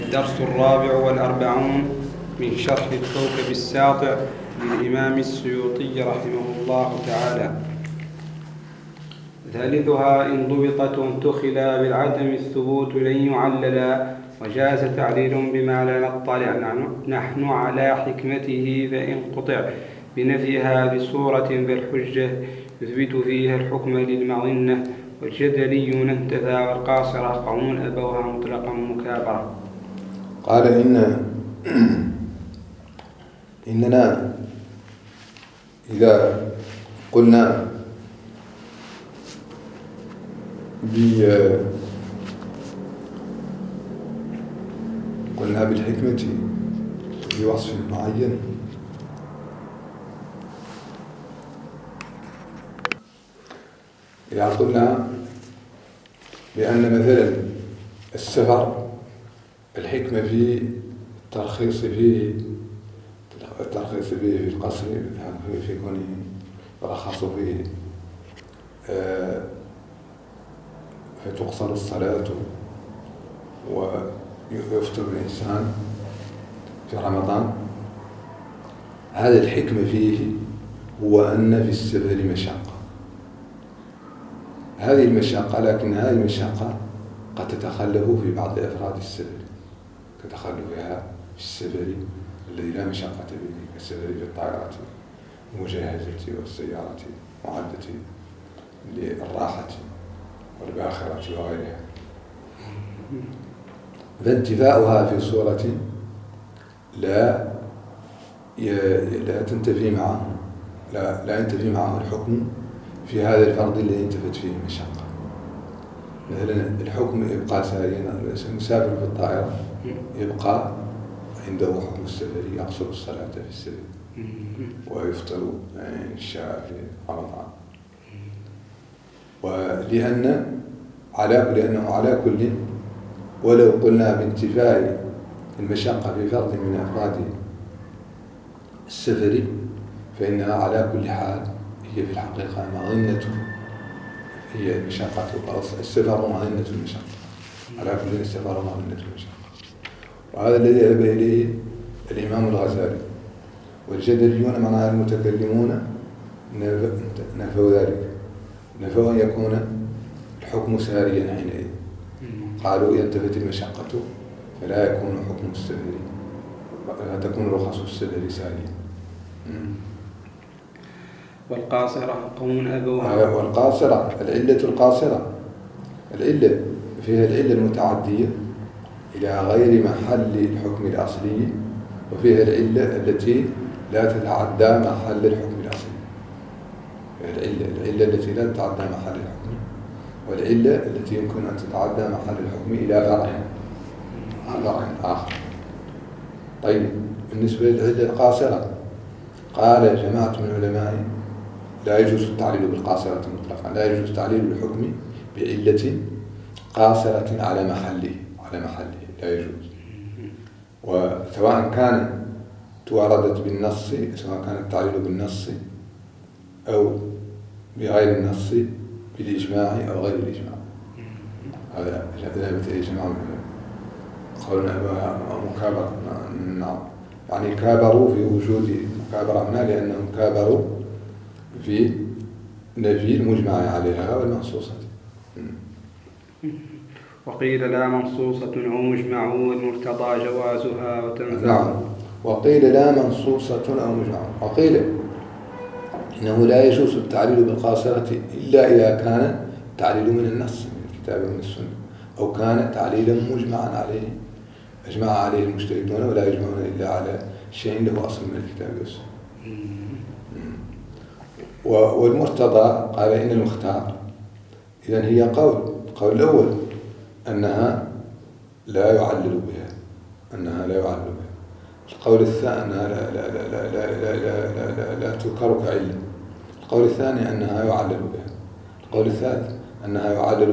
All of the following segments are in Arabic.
الدرس 44 من شرح الكوكب الساطع للإمام السيوطي رحمه الله تعالى. ثالثها إن ضبطت وانتخلا بالعدم الثبوت لن يعللا، وجاز تعليل بما لا نطلع نحن على حكمته، فإن قطع بنفيها بصورة فالحجة يثبت فيها الحكم للمظنة، والجدليون انتفى والقاصرة قوم أبوها مطلقا مكابرة. قال إننا إذا قلنا بالحكمة في وصف معين، إذا قلنا بأن مثلا السفر الحكمة في الترخيص فيه في القصر، في كونه يرخص فيه فتقصر الصلاة ويفطر الإنسان في رمضان. هذا الحكمة فيه هو أن في السفر مشقة، هذه المشقة، لكن هذه المشقة قد تتخلف في بعض أفراد السفر كتخلفها في السفر الذي لا مشقة به، كالسفر في الطائرة المجهزة والسيارة معدة للراحة والباخرة وغيرها. فانتفاؤها في صورة لا تنتفي معه، لا ينتفي معه الحكم في هذا الفرض الذي انتفت فيه المشقة. مثلا الحكم يبقى ساريا، المسافر في الطائرة يبقى عنده حكم السفر، يقصر الصلاة في السفر ويفطر إن شاء في رمضان. لأنه على كل، ولو قلنا بانتفاء المشقة في فرد من أفراد السفر، فإنها على كل حال هي في الحقيقة مظنة، هي مشقة السفر مظنة المشقة، على كل السفر مظنة المشقة. وهذا الذي ذهب إليه الإمام الغزالي، والجدليون معناها المتكلمون نفوا ذلك، نفوا أن يكون الحكم ساريا حينئذ. قالوا إذا انتفت المشقة فلا يكون حكم السفر، فتكون رخص السفر ساريا. والقاصرة قوم أبوها، والقاصرة العلة القاصرة، العلة فيها العلة المتعدية إلى غير محل الحكم الأصلي، وفيها العلة التي لا تتعدى محل الحكم الأصلي. العلة التي لا تتعدى محل الحكم، والعلة التي يمكن أن تتعدى محل الحكم إلى فرع آخر. طيب، بالنسبة للعلة القاصرة قال جماعة من العلماء لا يجوز التعليل بالقاصرة مطلقا، لا يجوز التعليل بالحكم بعلة قاصرة على محله لا يجوز. وسواء كان توردت بالنص، سواء كان التعليل بالنص أو بغير النص، بالإجماع أو غير الإجماع. هذا ذهبت إليه جماعة من العلماء، قولنا مكابرة. نعم، يعني كابروا في وجود مكابرة هنا، لأنهم كابروا في نفي المجمع عليها والمنصوصة. وقيل لا منصوصة أو مجمع، والمرتضى جوازها وتنفع. نعم، وقيل لا منصوصة أو مجمع، وقيل إنه لا يجوز التعليل بالقاصرة إلا إذا كان التعليل من النص، من الكتاب ومن السنة، أو كان تعليلا مجمعا عليه، أجمع عليه المجتهدون ولا يجمعون إلا على شيء له أصل من الكتاب والسنة. والمرتضى قال إن المختار، إذن هي القول الأول أنها لا يعلل بها، القول الثاني أنها لا تذكر كعلة، القول الثاني أنها يعلل بها، القول الثالث أنها يعلل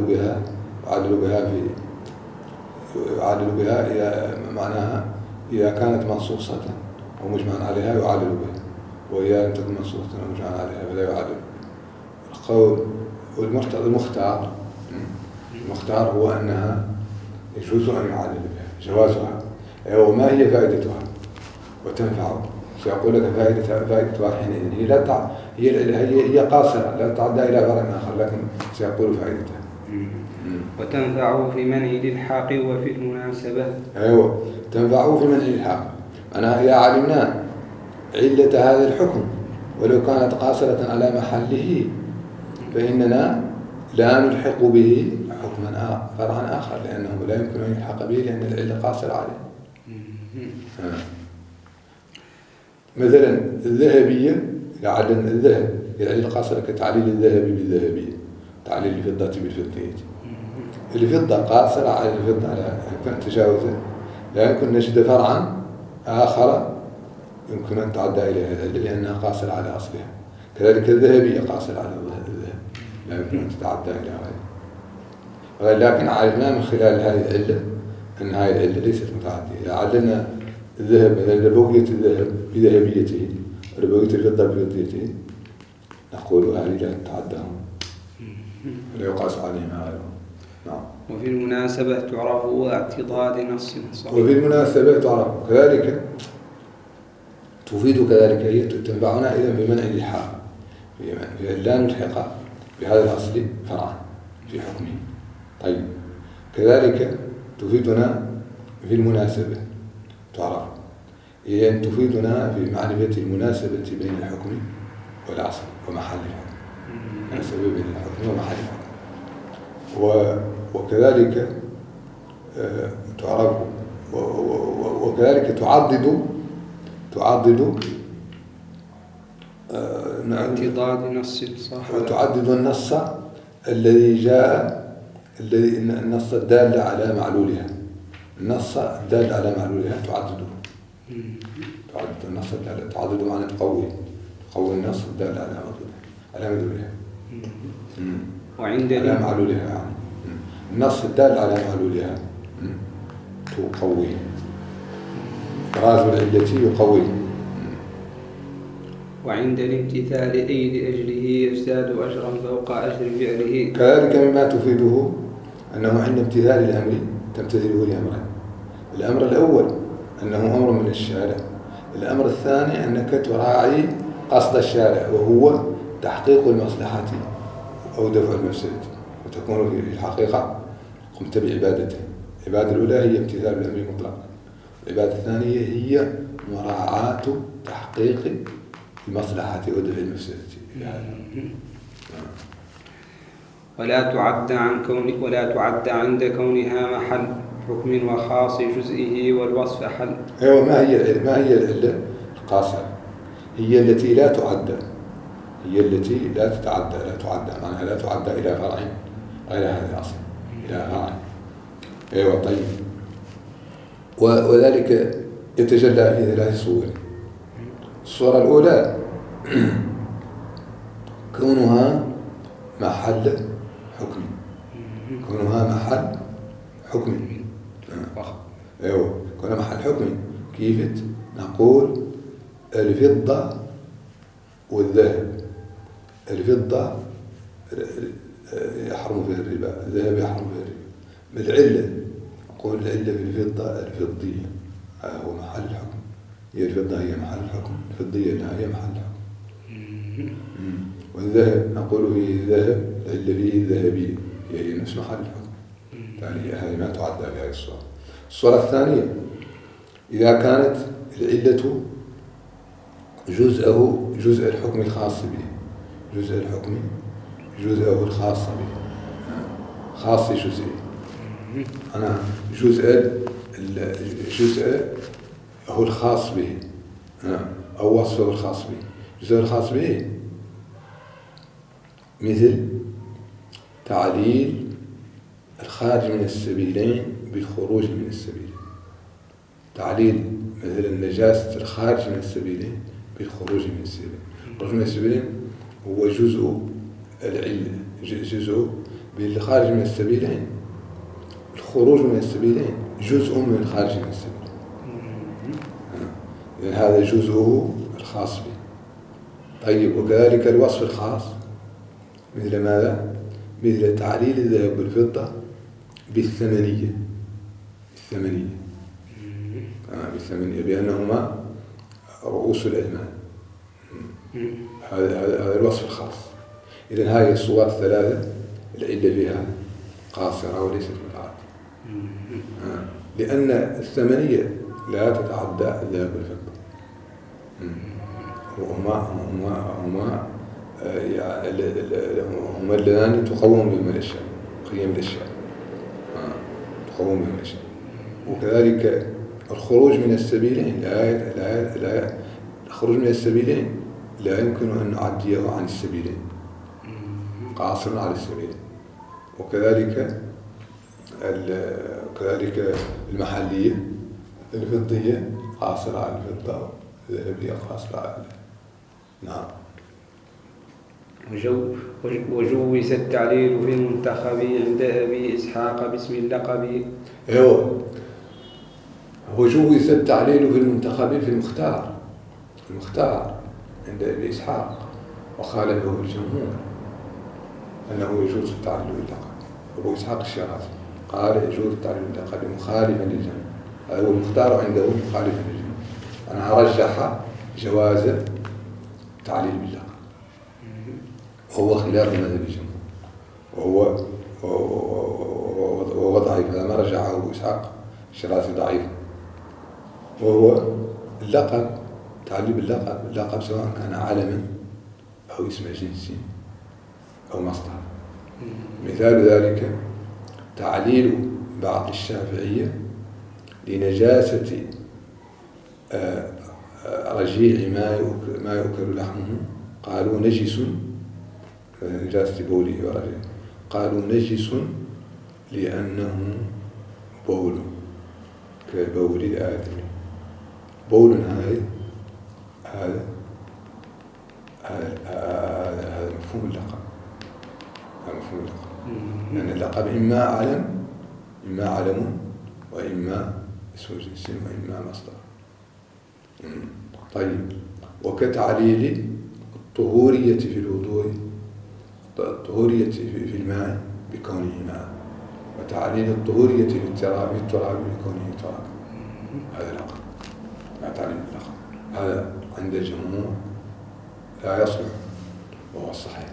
بها إذا معناها إذا كانت منصوصة ومجمعا عليها يعلل بها، وإذا لم تكن منصوصة ومجمعا عليها فلا يعلل. القول المختار هو أنها يجوز أن يعلل بها، جوازها وما هي فائدتها وتنفع؟ سيقول لك فائدتها حينئذ هي لا هي قاصرة لا تعدى إلى فرع آخر، لكن سيقول فائدتها وتنفع في منع الإلحاق وفي المناسبة. تنفع في منع الإلحاق. أنا إذا علمنا علة هذا الحكم ولو كانت قاصرة على محله فإننا لا نلحق به حكما فرعا آخر، لأنه لا يمكن أن يلحق به لأن العلة قاصرة عليه. مثلا الذهبية، إذا علمنا الذهب العلة قاصرة كتعليل الذهب بالذهبية، تعليل الفضة بالفضية. الفضة قاصرة على الفضة على تجاوزه، لا يمكن نجد فرعا آخر يمكن أن تعدى إليها لأنها قاصرة على أصلها. كذلك الذهبية قاصرة على الذهب، لا يمكن أن تتعدى إلى غيره. لكن علمنا من خلال هذه العلة أن هذه العلة ليست متعدية. إذا علمنا الذهب مثلا لبوية الذهب بذهبيته ولبوية الفضة بفضيته نقول هذه لا تتعداهم ولا يقاس عليهما غيرهم. نعم. وفي المناسبة تعرف اعتضاد نص صحيح. وفي المناسبة تعرف كذلك تفيد كذلك هي تنفعنا إذا بمنع الإلحاق في أن لا نلحق بهذا الأصل فرعا في حكمه. طيب كذلك تفيدنا في المناسبة تعرف هي أن تفيدنا في معرفة المناسبة بين الحكم والأصل ومحل الحكم، المناسبة بين الحكم ومحل الحكم. وكذلك تعرف وكذلك تعضد اعتضاد نص صحيح، وتعدد النص الذي جاء النص الدال على معلولها، النص الدال على معلولها تعدد النص الدال تعدد معنى تقوي النص الدال على مدلولها وعند على معلولها يعني النص الدال على معلولها تقوي إبراز العلة يقوي. وعند الامتثال أي لأجله يزداد أجرا فوق أجر فعله. كذلك مما تفيده أنه عند امتثال الأمر تمتثله لأمرين. الأمر الأول أنه أمر من الشارع، الأمر الثاني أنك تراعي قصد الشارع وهو تحقيق المصلحة أو دفع المفسدة، وتكون في الحقيقة قمت بعبادته. العبادة الأولى هي امتثال الأمر مطلقا، العبادة الثانية هي مراعاة تحقيق المصلحة ودفع المفسدة. ولا تعد عند كونها محل حكم وخاص جزئه والوصف حل. ما هي العلة القاصرة؟ هي التي لا تعدى، هي التي لا تتعدى، لا تعدى معناها لا تعدى إلى فرع غير هذا الأصل، إلى فرع. طيب وذلك يتجلى في 3 صور. الصورة الأولى كونها محل حكم، كونها محل حكم. كونها محل حكم. كيف نقول الفضة والذهب، الفضة يحرم فيها الربا، الذهب يحرم فيها الربا. بالعلة نقول العلة في الفضة الفضية هو محل الحكم، هي الفضة هي محل الحكم، الفضية لا هي محل الحكم. والذهب نقول فيه الذهب العلة فيه الذهبية هي نفس محل الحكم. يعني هذه ما تعدى بهذه الصورة. الصورة الثانية إذا كانت العلة جزء الحكم الخاص به، جزءه الخاص به، خاص جزئي. أنا الجزء هو الخاص به أو وصفه الخاص به. الجزء الخاص به مثل تعليل الخارج من السبيلين بالخروج من السبيلين، تعليل مثل النجاسة الخارج من السبيلين بالخروج من السبيلين. الخروج من السبيلين هو جزء العلة، جزء بالخارج من السبيلين. الخروج من السبيلين جزء من الخارج من السبيلين، يعني هذا جزءه الخاص به. طيب وكذلك الوصف الخاص مثل ماذا؟ مثل تعليل الذهب والفضة بالثمنية. بالثمانية بأنهما رؤوس الأيمان. هذا الوصف الخاص. إذن هذه الصور الثلاثة العلة فيها قاصرة وليست متعدية، لأن الثمانية لا تتعدى الذهب والفضة، هما اللذان تقوم بهما الأشياء، قيم الأشياء تقوم بهما الأشياء. وكذلك الخروج من السبيلين الخروج من السبيلين لا يمكن أن نعديه عن السبيلين، قاصر على السبيلين. وكذلك المحلية الفضية قاصرة على الفضة، الذهبية قاصرة على نعم. وجوز التعليل في المنتخب عند أبي إسحاق باسم اللقب. ايوه، وجوز التعليل في المنتخب في المختار عند أبي إسحاق، وخالفه الجمهور أنه يجوز التعليل باللقب. أبو إسحاق الشيرازي قال يجوز التعليل باللقب مخالفا للجمهور، هذا هو المختار عنده مخالفا للجمهور. أنا أرجح جواز التعليل باللقب، وهو خلاف مذهب الجمهور، وهو ضعيف. هذا ما رجعه أبو إسحاق الشيرازي ضعيف. وهو اللقب، تعليل باللقب، اللقب سواء كان علما أو اسم جنس أو مصدر. مثال ذلك تعليل بعض الشافعية لنجاسة رجيع ما يؤكل لحمه، قالوا نجس، نجاسة بوله ورجيع، قالوا نجس لأنه بول كبول الآدمي. بول هذا مفهوم اللقب، هذا مفهوم اللقب، لأن اللقب إما علم وإما اسم جنس وإما مصدر. طيب، وكتعليل الطهورية في الوضوء، الطهورية في الماء بكونه ماء، وتعليل الطهورية في التراب بكونه تراب، هذا لقب، لا تعليل اللقب. هذا عند الجمهور لا يصلح وهو الصحيح.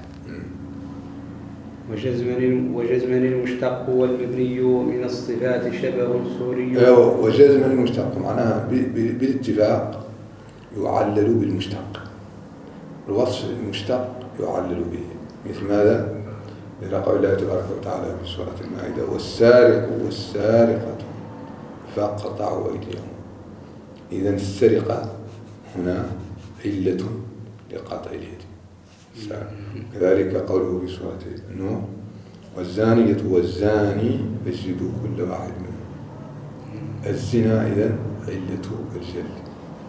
وجزما المشتق والمبني من الصفات شبه صوري. وجزما المشتق معناها بالاتفاق يعلل بالمشتق، الوصف المشتق يعلل به. مثل ماذا؟ مثل قول الله تبارك وتعالى في سورة المائدة: والسارق والسارقة فاقطعوا أيديهم. إذن السرقة هنا علة لقطع اليد. كذلك قوله في سورة النور: والزانية والزاني فاجلدوا كل واحد منهم. الزنا إذن علة الجلد.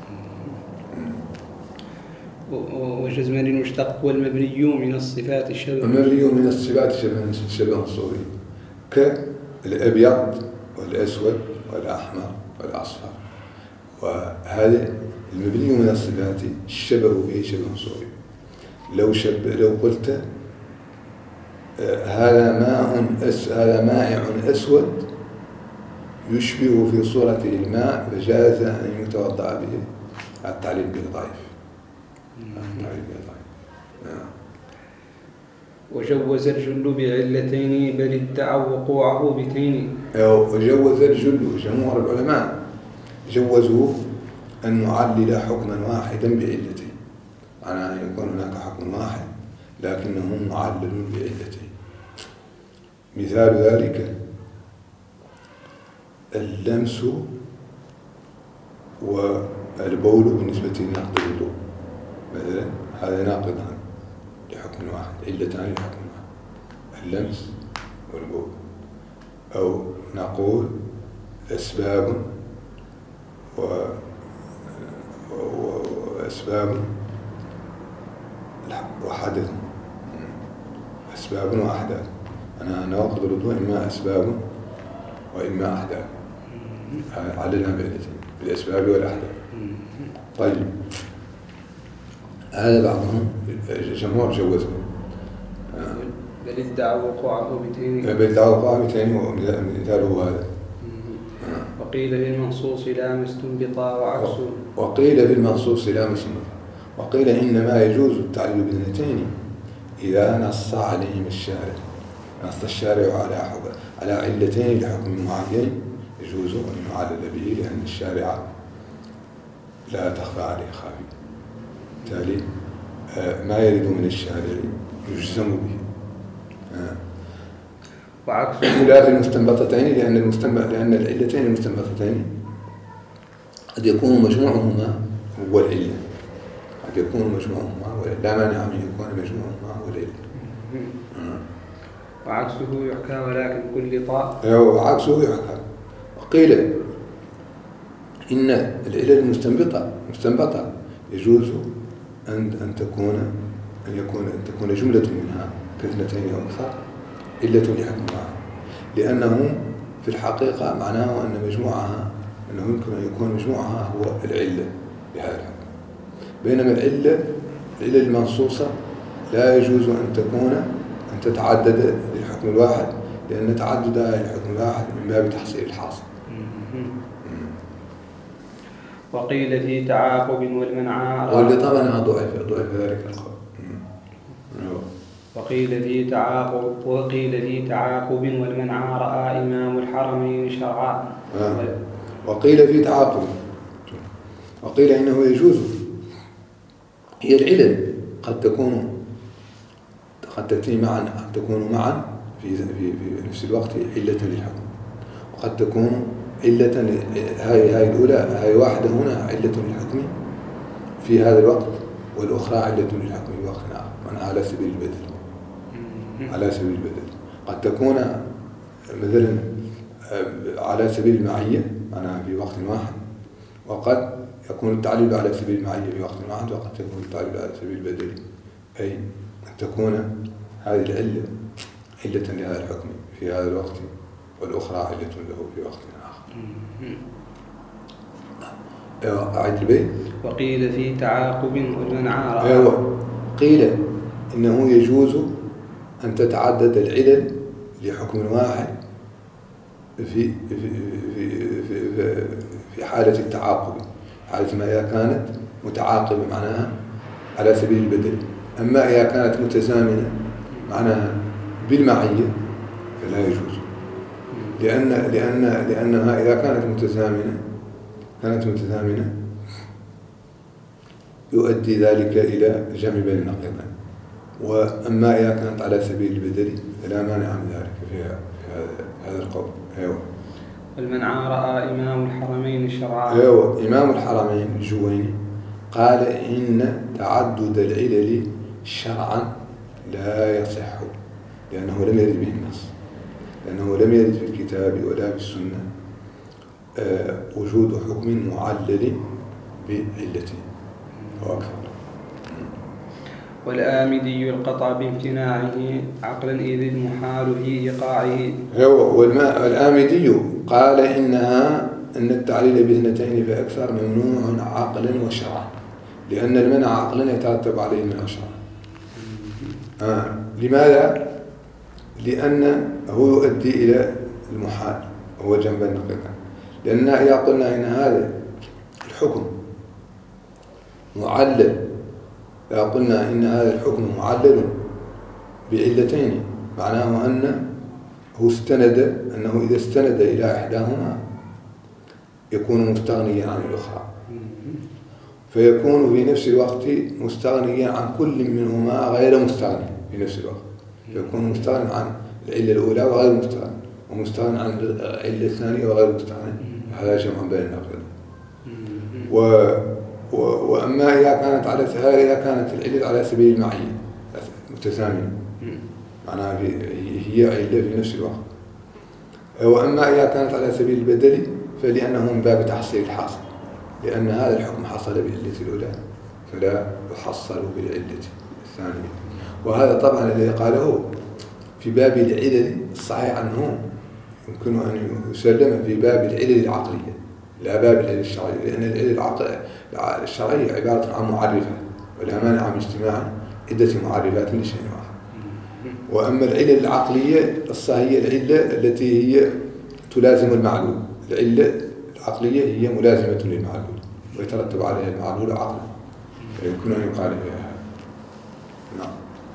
وجزما المشتق والمبني من الصفات شبه، المبني من الصفات شبه صوري، كالأبيض والأسود والأحمر والأصفر. وهذا المبني من الصفات الشبه به شبه صوري. لو قلت هذا مائع أسود يشبه في صورته الماء، فجاز أن يتوضأ به. التعليل به ضعيف. وجوز الجل بعلتين بل ادعوا وقوعه بتين. وجوز الجل، جمهور العلماء جوزوا أن نعلل حكما واحدا بعلتين، معنى أن يكون هناك حكم واحد لكنه معلل بعلتين. مثال ذلك اللمس والبول بالنسبة لنقض الوضوء مثلا، هذا ناقضان لحكم واحد، علتان لحكم واحد، اللمس والبول. أو نقول أسباب وأسباب وحدث، أسباب وأحداث. أنا ناقض الوضوء إما أسباب وإما أحداث، عللنا بعلتين، بالأسباب والأحداث. طيب، هذا بعضهم جمهور جوزه. بل ادعوا وقوعه بتين، ومثاله هذا. وقيل في المنصوص لا مستنبطا وعكسه. وقيل في المنصوص لا مستنبطا، وقيل إنما يجوز التعليل باثنتين إذا نص عليهم الشارع. نص الشارع على علتين لحكم معين يجوز أن يعلل به، لأن الشارع لا تخفى عليه خافية، بالتالي ما يرد من الشارع يجزم به. وعكسه لا في المستنبطتين، لأن العلتين المستنبطتين قد يكون مجموعهما هو العلة، قد يكون مجموعهما لا مانع من يكون مجموعهما هو العلة. وعكسه يحكى ولكن كل طاء. وعكسه يحكى. وقيل إن العلل المستنبطة يجوز أن تكون جملة منها كاثنتين أو أكثر علة لحكم واحد، لأنه في الحقيقة معناه أنه يمكن أن يكون مجموعها هو العلة لهذا الحكم، بينما العلة المنصوصة لا يجوز أن تتعدد للحكم الواحد، لأن تعددها للحكم الواحد من باب تحصيل الحاصل. وقيل في تعاقب والمنع واللي طبعا ضعف ذلك القول. وقيل في تعاقب والمنع رأى إمام الحرمين شرعا. وقيل في تعاقب، وقيل إنه يجوز. هي العلل قد تأتي معا، قد تكون معا في نفس الوقت علة للحكم، وقد تكون علة هاي الأولى، هاي واحدة هنا علة للحكم في هذا الوقت، والأخرى علة للحكم في وقت آخر، معناها على سبيل البدل. قد تكون مثلا على سبيل المعية معناها في وقت واحد، وقد يكون التعليل على سبيل المعية في وقت واحد، وقد يكون التعليل على سبيل البدل، أي أن تكون هذه العلة علة لهذا الحكم في هذا الوقت، والأخرى علة له في وقت آخر. أعد البيت. وقيل في تعاقب والمنع قيل إنه يجوز أن تتعدد العلل لحكم واحد في حالة التعاقب، حالة ما إذا كانت متعاقبة معناها على سبيل البدل. أما إذا كانت متزامنة معناها بالمعية فلا يجوز، لأنها إذا كانت متزامنة يؤدي ذلك إلى الجمع بين النقيضين. وأما إذا كانت على سبيل البدل فلا مانع من ذلك في هذا القول. والمنع رأى إمام الحرمين شرعا. إمام الحرمين الجويني قال إن تعدد العلل شرعا لا يصح، لأنه لم يرد به النص، لأنه لم يرد في الكتاب ولا في السنة وجود حكم معلل بعلته أو أكثر. والآمدي القطع بامتناعه عقلا إذ المحال في إيقاعه. والآمدي قال إن التعليل باثنتين فأكثر ممنوع عقلا وشرعا، لأن المنع عقلا يترتب عليه من شرعا. لماذا؟ لأنه يؤدي إلى المحال وهو جنب النقيض. لأن إذا قلنا إن هذا الحكم معلل، إذا قلنا إن هذا الحكم معلل بعلتين معناه أنه إذا استند إلى إحداهما يكون مستغنيا عن الأخرى، فيكون في نفس الوقت مستغنيا عن كل منهما غير مستغني في نفس الوقت، فيكون مستغني عن العلة الأولى وغير مستغني، ومستغني عن العلة الثانية وغير مستغني. هذا جمع بين النقيضين. وأما إذا كانت العلة على سبيل المعية متزامنة معناها هي علة في نفس الوقت. وأما إذا كانت على سبيل البدل فلأنه من باب تحصيل الحاصل، لأن هذا الحكم حصل بالعلة الأولى فلا يحصل بالعلة الثانية. وهذا طبعا الذي قاله في باب العلل الصحيح عنه يمكن أن يسلم في باب العلل العقلية لا باب العلل الشرعية، لأن العلل الشرعية عبارة عن معرفة، ولا مانع من اجتماع عدة معرفات لشيء واحد. وأما العلل العقلية هي العلة التي هي تلازم المعلوم، العلة عقلية هي ملازمة للمعلول ويترتب عليها المعلول عقلا، يمكن أن يقال بها. نعم.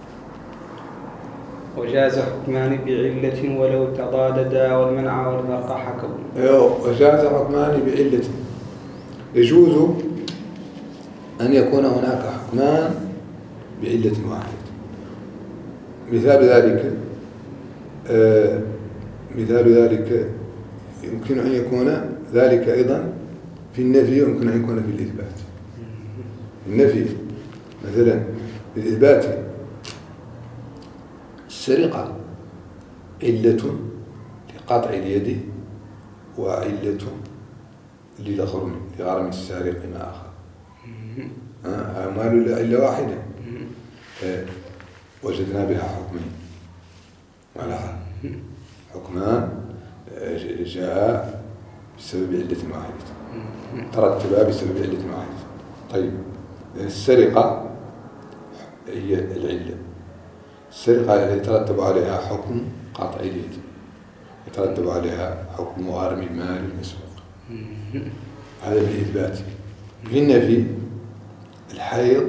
وجاز حكمان بعلة ولو تضاددا والمنع والفرق حكوا. وجاز حكمان بعلة، يجوز أن يكون هناك حكمان بعلة واحدة. مثال ذلك يمكن أن يكون ذلك أيضا في النفي، ويمكن أن يكون في الإثبات. النفي مثلا في الإثبات السرقة علة لقطع اليد وعلة لغرم السارق ما آخر. أعمال علة واحدة وجدنا بها حكمين ولها حكمان جاء بسبب علة واحدة، ترتبا بسبب علة واحدة. طيب السرقة هي العلة، السرقة التي يترتب عليها حكم قطع اليد، يترتب عليها حكم غرم المال المسروق، هذا بالإثبات. في النفي الحيض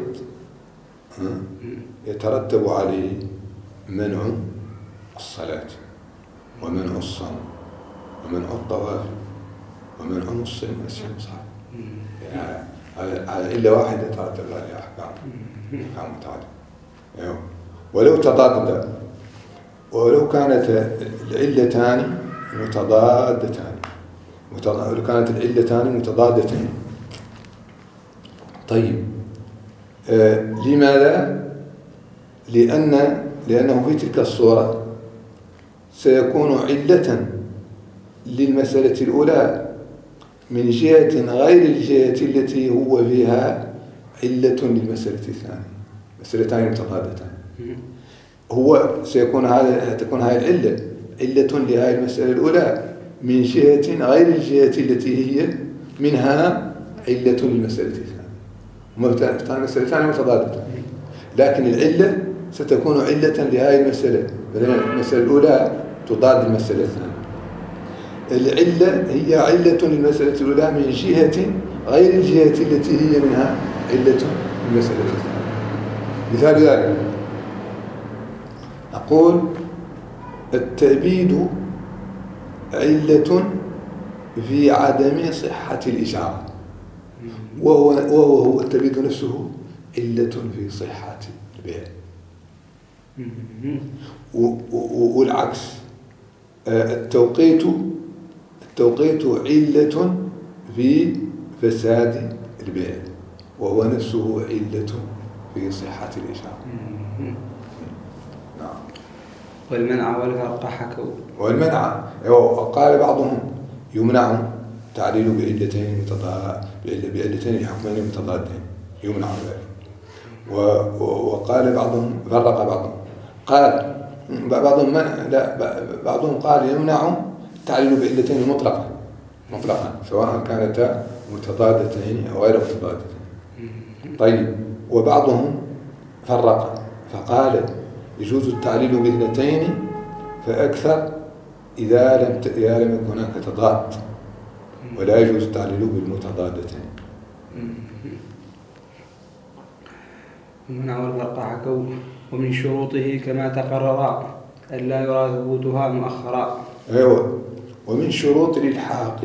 يترتب عليه منع الصلاة ومنع الصوم ومنع الطواف ومنع الصيام والصحة. على إلا واحدة يترتب عليها أحكام متعددة. ولو كانت العلتان متضادتان، ولو كانت العلتان متضادتين. طيب لماذا؟ لأنه في تلك الصورة سيكون علة للمسألة الأولى من جهة غير الجهة التي هو فيها علة للمسألة الثانية، مسألتان متضادتان. هو تكون هذه العلة علة لهذه المسألة الأولى من جهة غير الجهة التي هي منها علة للمسألة الثانية. مسألتان متضادتان، لكن العلة ستكون علة لهذه المسألة، مثلا المسألة الأولى تضاد المسألة الثانية. العلة هي علة للمسألة الأولى من جهة غير الجهة التي هي منها علة للمسألة الثانية. مثال ذلك نقول التأبيد علة في عدم صحة الإجارة، وهو التأبيد نفسه علة في صحة البيع. والعكس التوقيت علة في فساد البيع، وهو نفسه علة في صحة الإجارة. نعم. والمنع والفرق حكوا. والمنع قال بعضهم يمنع تعليل بعلتين حكمين متضادين، يمنع ذلك. وقال بعضهم فرق بعضهم، قال بعضهم قال يمنع تعليل بعلتين مطلقا سواء كانتا متضادتين أو غير متضادتين. طيب وبعضهم فرق فقال يجوز التعليل باثنتين فأكثر إذا لم يكن هناك تضاد، ولا يجوز التعليل بالمتضادتين. المنع والفرق حكوا. ومن شروطه كما تقرر ألا يرى ثبوتها مؤخرا. ومن شروط الإلحاق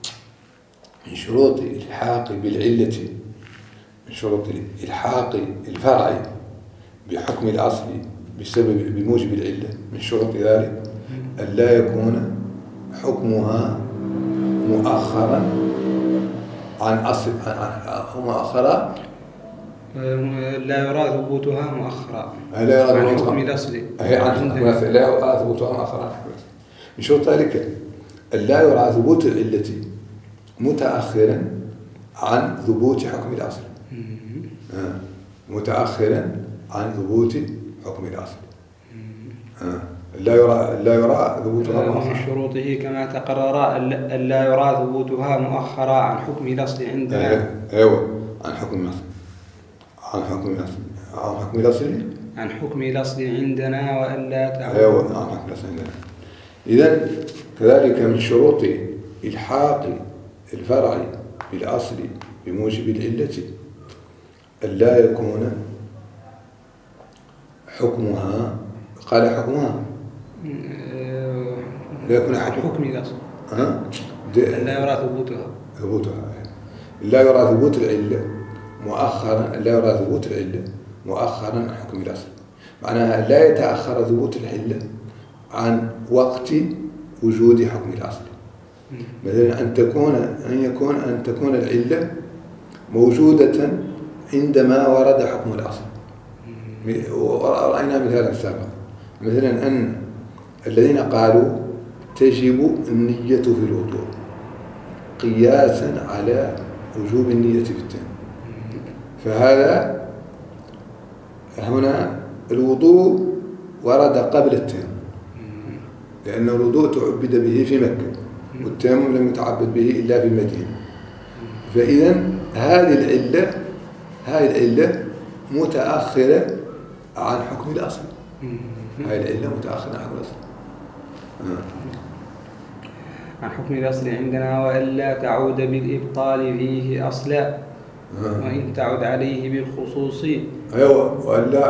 بالعلة، من شروط الإلحاق الفرع بحكم الأصل بموجب العلة، من شروط ذلك ألا يكون حكمها مؤخرا عن أصل مؤخرا، لا يرى ثبوتها مؤخرا عن حكم الأصل، لا يرى ثبوتها مؤخرا. من شروط ذلك ألا يرى ثبوت العلة متأخرا عن ثبوت حكم الأصل، متأخرا عن ثبوت حكم الأصل. لا يرى ثبوتها مؤخرا. من شروطه كما تقرر ألا يرى ثبوتها مؤخرا عن حكم الأصل عندنا. عن حكم الأصل عن حكم الأصل عندنا وألا تعود. عن حكم الأصل عندنا. إذن كذلك من شروط إلحاق الفرع بالأصل بموجب العلة أن لا يكون حكمها، قال حكمها لا يكون حكم الأصل لا يرى ثبوتها لا يرى ثبوت العلة مؤخرا، لا يرى ثبوت العلة مؤخرا عن حكم الأصل. معناها لا يتأخر ثبوت العلة عن وقت وجود حكم الأصل. مثلا أن تكون العلة موجودة عندما ورد حكم الأصل. ورأينا مثالا سابقا، مثلا أن الذين قالوا تجب النية في الوضوء قياسا على وجوب النية في التيمم، فهذا هنا الوضوء ورد قبل التيمم، لأن الوضوء تعبد به في مكة والتيمم لم يتعبد به إلا في المدينة. فإذا هذه العلة متأخرة عن حكم الأصل. هذه العلة متأخرة عن حكم الأصل عن حكم الأصل عندنا، وألا تعود بالإبطال فيه أصلا وإن تعود عليه بالخصوص. أيوة، وألا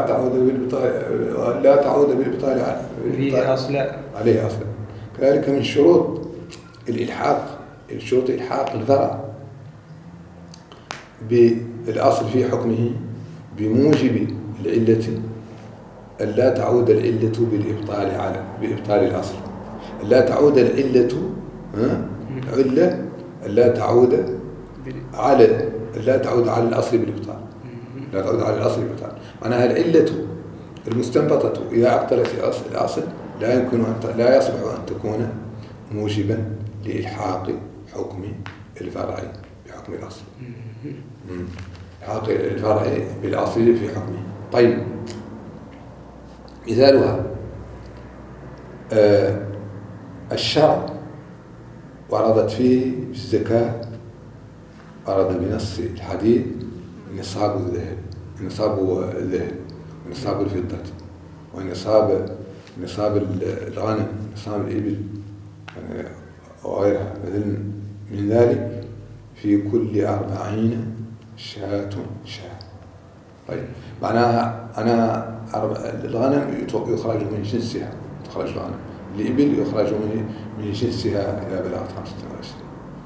تعود بالإبطال فيه أصلا عليه أصلا. كذلك من شروط الإلحاق الفرع بالأصل في حكمه بموجب العلة ألا تعود العلة بإبطال الأصل. لا تعود العلة لا تعود على الأصل بالإبطال. لا تعود على الأصل بالإبطال. معناها العلة المستنبطة إذا أبطلت الأصل لا يصلح أن تكون موجبا لإلحاق حكم الفرع بحكم الأصل. إلحاق الفرع بالأصل في حكمه. طيب، مثالها الشرع وردت فيه في الزكاة، ورد بنص الحديث نصاب الذهب ونصاب الفضة ونصاب الغنم، نصاب الإبل وغيرها. من ذلك في كل 40 شاة. طيب، معناها الغنم يخرج من جنسها، تخرج الغنم. الإبل يخرج من جنسها إذا بلغت 25،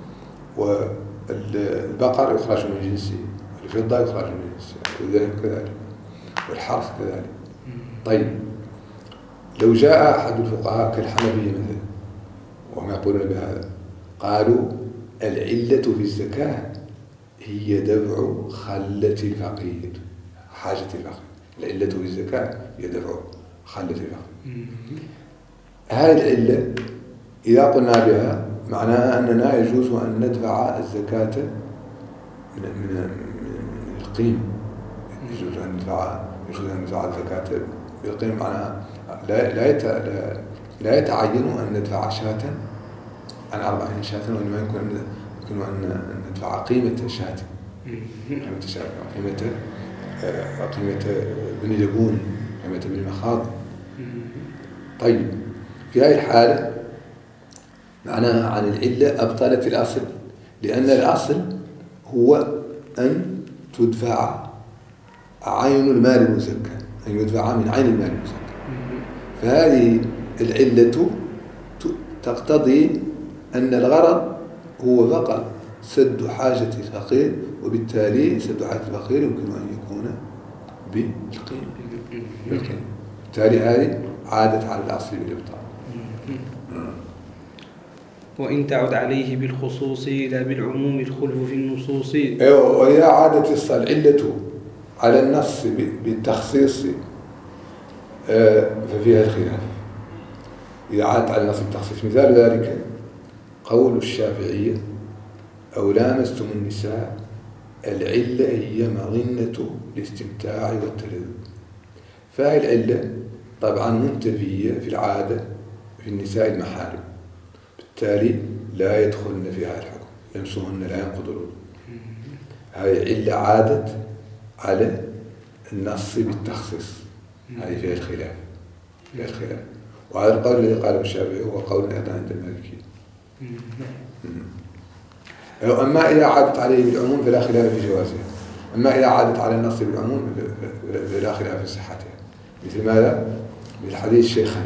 والبقر يخرج من جنسه، والفضة يخرج من جنسها، والذهب كذلك، والحرث كذلك. طيب، لو جاء أحد الفقهاء كالحنفية مثلا وهم يقولون بهذا، قالوا العلة في الزكاة هي دفع خلة الفقير، حاجة الفقير. العلة في الزكاة هي دفع خلة الفقير. هذه العلة إذا قلنا بها معناها أننا يجوز أن ندفع الزكاة من القيمة. يجوز أن ندفع الزكاة بالقيمة. معناها لا يتعين أن ندفع شاة عن 40 شاة، وإنما يمكن أن ندفع قيمة شاة، قيمة بن لبون، قيمة بن مخاض. طيب، في هذه الحالة معناها عن العلة أبطلت الأصل، لأن الأصل هو أن تدفع عين المال المزكى، أن يدفع من عين المال المزكى. فهذه العلة تقتضي أن الغرض هو فقط سد حاجة الفقير، وبالتالي سد حاجة الفقير يمكن أن يكون بالقيمة. بالتالي هذه عادت على الأصل بالإبطال. وإن تعد عليه بالخصوص لا بالعموم الخلف في النصوص. وإذا عادت العلة على النص بالتخصيص ففيها الخلاف. إذا عادت على النص بالتخصيص، مثال ذلك قول الشافعية: أو لامستم النساء العلة هي مظنة الاستمتاع والتلذذ. فهي العلة طبعا منتفية في العادة في النساء المحارم، بالتالي لا يدخلن في هذا الحكم، لمسهن لا ينقض الوضوء. هذه علة عادت على النص بالتخصيص، هذه فيها الخلاف. وهذا القول الذي قاله الشافعي هو قول أيضا عند المالكية. أما إذا عادت عليه بالعموم فلا خلاف في جوازها، أما إذا عادت على النص بالعموم فلا خلاف في صحتها. مثل ماذا؟ مثل حديث الشيخين: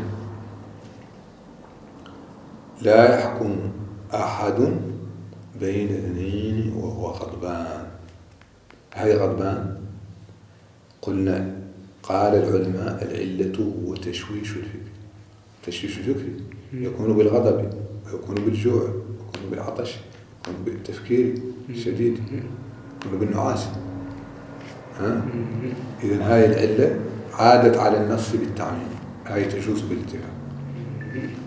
لا يحكم أحد بين اثنين وهو غضبان. هذه غضبان قلنا قال العلماء العلة هو تشويش الفكر. تشويش الفكر يكون بالغضب ويكون بالجوع ويكون بالعطش ويكون بالتفكير الشديد ويكون بالنعاس. إذن هذه العلة عادت على النص بالتعميم، هذه تجوز بالاتفاق.